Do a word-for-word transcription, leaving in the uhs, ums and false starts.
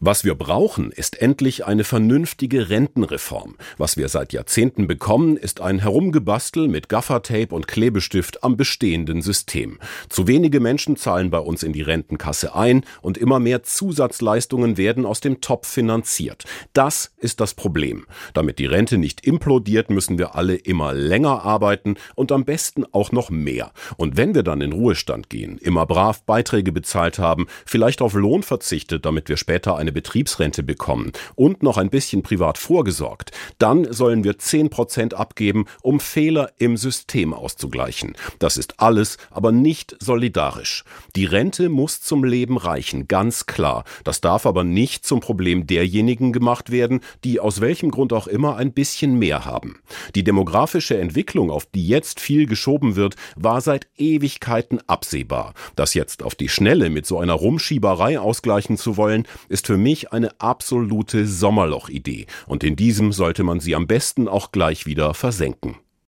Was wir brauchen, ist endlich eine vernünftige Rentenreform. Was wir seit Jahrzehnten bekommen, ist ein Herumgebastel mit Gaffertape und Klebestift am bestehenden System. Zu wenige Menschen zahlen bei uns in die Rentenkasse ein und immer mehr Zusatzleistungen werden aus dem Topf finanziert. Das ist das Problem. Damit die Rente nicht implodiert, müssen wir alle immer länger arbeiten und am besten auch noch mehr. Und wenn wir dann in Ruhestand gehen, immer brav Beiträge bezahlt haben, vielleicht auf Lohn verzichtet, damit wir später eine Betriebsrente bekommen und noch ein bisschen privat vorgesorgt, dann sollen wir zehn Prozent abgeben, um Fehler im System auszugleichen. Das ist alles, aber nicht solidarisch. Die Rente muss zum Leben reichen, ganz klar. Das darf aber nicht zum Problem derjenigen gemacht werden, die aus welchem Grund auch immer ein bisschen mehr haben. Die demografische Entwicklung, auf die jetzt viel geschoben wird, war seit Ewigkeiten absehbar. Das jetzt auf die Schnelle mit so einer Rumschieberei ausgleichen zu wollen, ist für mich eine absolute Sommerloch-Idee. Und in diesem sollte man sie am besten auch gleich wieder versenken.